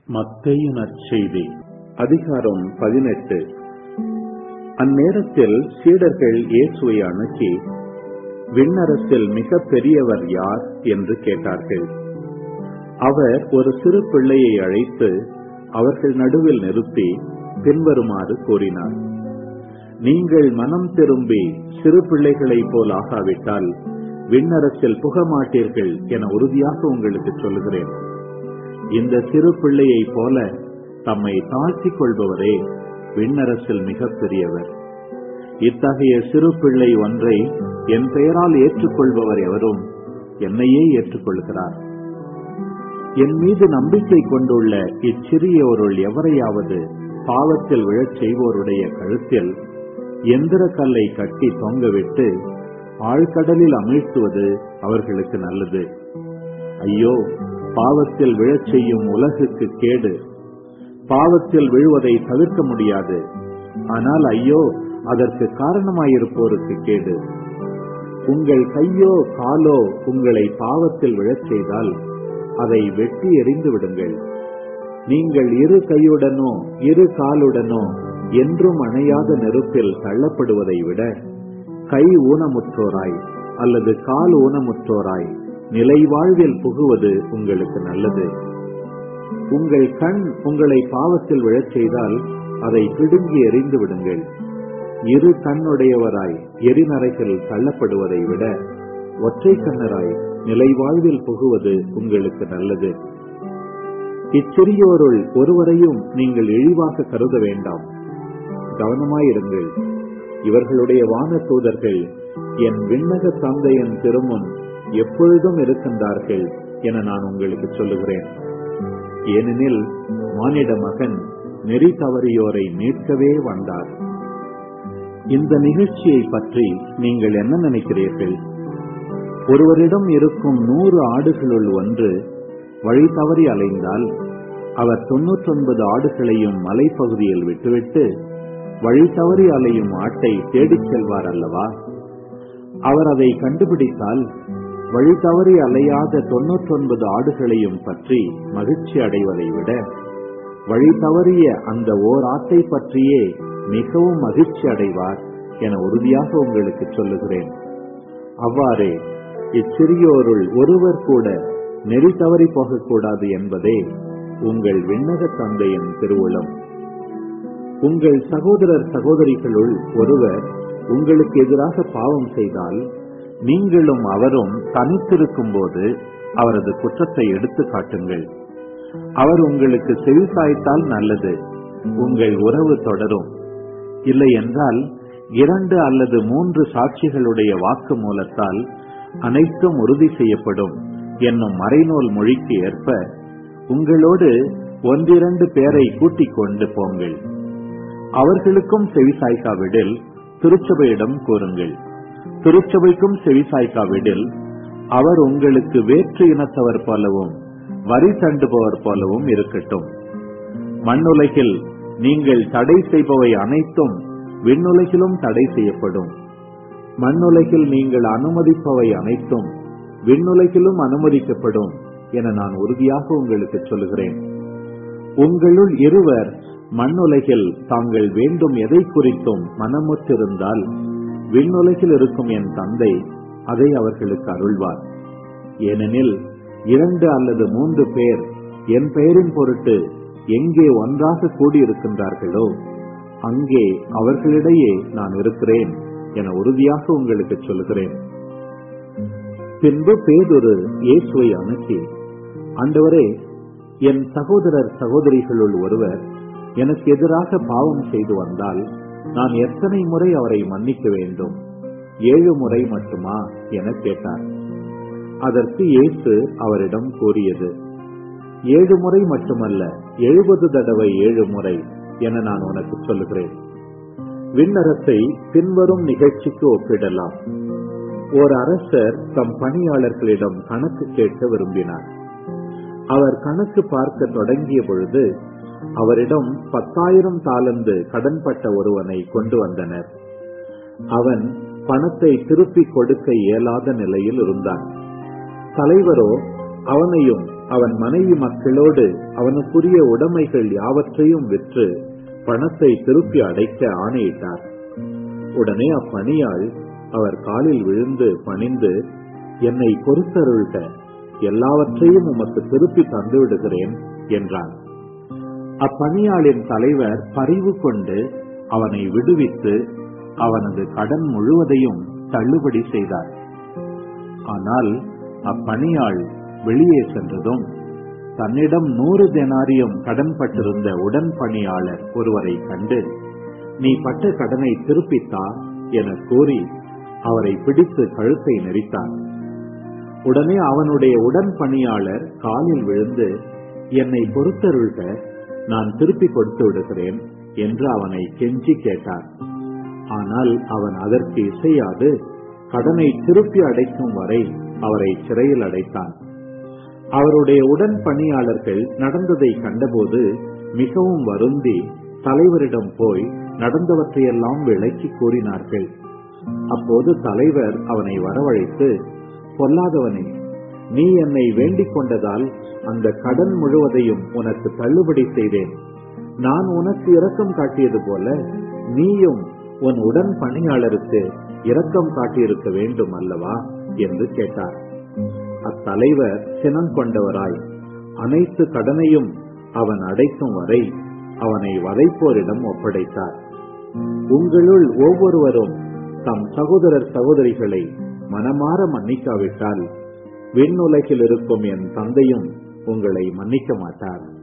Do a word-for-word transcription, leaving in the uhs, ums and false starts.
மத்தேயு நற்செய்தி அதிகாரம் பதினெட்டு. அந்நேரத்தில் சீடர்கள் இயேசுவை அணுகி, விண்ணரசில் மிக பெரியவர் யார் என்று கேட்டார்கள். அவர் ஒரு சிறு பிள்ளையை அழைத்து அவர்கள் நடுவில் நிறுத்தி பின்வருமாறு கூறினார்: நீங்கள் மனம் திரும்பி சிறு பிள்ளைகளைப் போல் ஆகாவிட்டால் விண்ணரசில் புகமாட்டீர்கள் என உறுதியாக உங்களுக்கு சொல்லுகிறேன். இந்த சிறு பிள்ளையை போல தம்மை தாழ்த்திக் கொள்பவரே விண்ணரசில் மிக பெரியவர். இத்தகைய சிறு பிள்ளை ஒன்றை என் பெயரால் ஏற்றுக்கொள்பவர் எவரும் என்னையே ஏற்றுக்கொள்கிறார். என் மீது நம்பிக்கை கொண்டுள்ள இச்சிறியோருள் எவரையாவது பாவத்தில் விழச் செய்வோருடைய கழுத்தில் எந்திர கல்லை கட்டி தொங்கவிட்டு ஆழ்கடலில் அமிழ்த்துவது அவர்களுக்கு நல்லது. ஐயோ, பாவத்தில் விழச் செய்யும் உலகுக்கு கேடு. பாவத்தில் விழுவதை தவிர்க்க முடியாது, ஆனால் ஐயோ அதற்கு காரணமாயிருப்போருக்கு கேடு. உங்கள் கையோ காலோ உங்களை பாவத்தில் விழச் செய்தால் அதை வெட்டி எறிந்து விடுங்கள். நீங்கள் இரு கையுடனோ இரு காலுடனோ என்றும் அணையாத நெருப்பில் தள்ளப்படுவதை விட கை ஊனமுற்றோராய் அல்லது கால் ஊனமுற்றோராய் நிலை வாழ்வில் புகுவது உங்களுக்கு நல்லது. உங்கள் கண் உங்களை பாவத்தில் விழச் செய்தால் அதை பிடுங்கி எறிந்து விடுங்கள். இரு கண்ணுடையவராய் எரிநரைகள் தள்ளப்படுவதை விட ஒற்றை கண்ணராய் நிலை வாழ்வில் புகுவது உங்களுக்கு நல்லது. இச்சிறியோருள் ஒருவரையும் நீங்கள் இழிவாக கருத வேண்டாம். கவனமாயிருங்கள். இவர்களுடைய வான தூதர்கள் என் விண்ணக தந்தையின் திருமுன் எப்பொழுதும் இருக்கின்றார்கள் என நான் உங்களுக்கு சொல்லுகிறேன். ஏனெனில் மானிட மகன் நெறி தவறியோரை மீட்கவே வந்தார். இந்த நிகழ்ச்சியை பற்றி நீங்கள் என்ன நினைக்கிறீர்கள்? ஒருவரிடம் இருக்கும் நூறு ஆடுகளுள் ஒன்று வழி தவறி அலைந்தால் அவர் தொன்னூற்றி ஒன்பது ஆடுகளையும் மலைப்பகுதியில் விட்டுவிட்டு வழி தவறி அலையும் ஆட்டை தேடிச் செல்வார் அல்லவா? அவர் அதை கண்டுபிடித்தால் வழி தவறி அலையாத தொன்னூற்றி ஒன்பது ஆடுகளையும் பற்றி மகிழ்ச்சி அடைவதை விட வழி தவறிய அந்த ஓர் ஆட்டை பற்றியே மிகவும் மகிழ்ச்சி அடைவார் என உறுதியாக உங்களுக்கு சொல்லுகிறேன். அவ்வாறே இச்சிறியோருள் ஒருவர் கூட நெறி தவறி போகக்கூடாது என்பதே உங்கள் விண்ணக தந்தையின் திருவுளம். உங்கள் சகோதரர் சகோதரிகளுள் ஒருவர் உங்களுக்கு எதிராக பாவம் செய்தால் நீங்களும் அவரும் தனித்திருக்கும் போது அவரது குற்றத்தை எடுத்து காட்டுங்கள். அவர் உங்களுக்கு செவி சாய்த்தால் நல்லது, உங்கள் உறவு தொடரும். இல்லை என்றால் இரண்டு அல்லது மூன்று சாட்சிகளுடைய வாக்கு மூலத்தால் அனைத்தும் உறுதி செய்யப்படும் என்னும் மறைநூல் மொழிக்கு ஏற்ப உங்களோடு ஒன்றிரண்டு பேரை கூட்டிக் கொண்டு போங்கள். அவர்களுக்கும் செவிசாய்க்காவிடில் திருச்சபையிடம் கூறுங்கள். திருச்சபைக்கும் செவிசாய்க்காவிடில் அவர் உங்களுக்கு வேற்று இனத்தவர் போலவும் வரி தண்டுபவர் போலவும் இருக்கட்டும். மண்ணுலகில் நீங்கள் தடை செய்பவை அனைத்தும் விண்ணுலகிலும் தடை செய்யப்படும். மண்ணுலகில் நீங்கள் அனுமதிப்பவை அனைத்தும் விண்ணுலகிலும் அனுமதிக்கப்படும் என நான் உறுதியாக உங்களுக்கு சொல்லுகிறேன். உங்களுள் இருவர் மண்ணுலகில் தாங்கள் வேண்டும் எதை குறித்தும் மனமுற்றிருந்தால் விண்ணுலகில் இருக்கும் என் தந்தை அதை அவர்களுக்கு அருள்வார். ஏனெனில் இரண்டு அல்லது மூன்று பேர் என் பெயரின் பொருட்டு எங்கே ஒன்றாக கூடியிருக்கின்றார்களோ அங்கே அவர்களிடையே நான் இருக்கிறேன் என உறுதியாக உங்களுக்கு சொல்லுகிறேன். பின்பு பேதுரு இயேசுவை அணுகி, ஆண்டவரே, என் சகோதரர் சகோதரிகளுள் ஒருவர் எனக்கு எதிராக பாவம் செய்து வந்தால் நான் எத்தனை முறை அவரை மன்னிக்க வேண்டும்? ஏழு முறை மட்டுமா என கேட்டார். அதற்கு இயேசு அவரிடம் கூறியது, ஏழு முறை மட்டுமல்ல, எழுபது தடவை ஏழு முறை என நான் உனக்கு சொல்லுகிறேன். விண்ணரசை பின்வரும் நிகழ்ச்சிக்கு ஒப்பிடலாம். ஓர் அரசர் தம் பணியாளர்களிடம் கணக்கு கேட்க விரும்பினார். அவர் கணக்கு பார்க்க தொடங்கிய பொழுது அவரிடம் பத்தாயிரம் தாலந்து கடன்பட்ட ஒருவனை கொண்டு வந்தனர். அவன் பணத்தை திருப்பி கொடுக்க இயலாத நிலையில் இருந்தான். தலைவரோ அவனையும் அவன் மனைவி மக்களோடு அவனுக்குரிய உடைமைகள் யாவற்றையும் விற்று பணத்தை திருப்பி அடைக்க ஆணையிட்டார். உடனே அப்பணியாள் அவர் காலில் விழுந்து பணிந்து, என்னை பொறுத்தருள்க, எல்லாவற்றையும் உமக்கு திருப்பி தந்து விடுகிறேன் என்றான். அப்பணியாளின் தலைவர் பரிவு கொண்டு அவனை விடுவித்து அவனது கடன் முழுவதையும் தள்ளுபடி செய்தார். ஆனால் அப்பணியாள் வெளியே சென்றதும் தன்னிடம் நூறு தெனாரியம் கடன் பட்டிருந்த உடன் பணியாளர் ஒருவரை கண்டு, நீ பட்ட கடனை திருப்பித்தா என கூறி அவரை பிடித்து கழுத்தை நெரித்தான். உடனே அவனுடைய உடன் பணியாளர் காலில் விழுந்து, என்னை பொறுத்தருள்க, நான் திருப்பி கொடுத்து விடுகிறேன் என்று அவனை கெஞ்சி கேட்டார். ஆனால் அவன் அதற்கு இசையாது கடனை திருப்பி அடைக்கும் வரை அவரை சிறையில் அடைத்தான். அவருடைய உடன் பணியாளர்கள் நடந்ததை கண்டபோது மிகவும் வருந்தி தலைவரிடம் போய் நடந்தவற்றையெல்லாம் விளக்கி கூறினார்கள். அப்போது தலைவர் அவனை வரவழைத்து, பொல்லாதவனே, நீ என்னை வேண்டிக் கொண்டதால் அந்த கடன் முழுவதையும் உனக்கு தள்ளுபடி செய்தேன். நான் உனக்கு இரக்கம் காட்டியது போல நீயும் உன் உடன் பணியாளருக்கு இரக்கம் காட்டியிருக்க வேண்டும் அல்லவா என்று கேட்டார். அத்தலைவர் சினம் கொண்டவராய் அனைத்து கடனையும் அவன் அடைக்கும் வரை அவனை வதைப்போரிடம் ஒப்படைத்தார். உங்களுள் ஒவ்வொருவரும் தம் சகோதரர் சகோதரிகளை மனமாற மன்னிக்காவிட்டால் விண்ணுலகில் இருக்கும் என் தந்தையும் உங்களை மன்னிக்க மாட்டார்.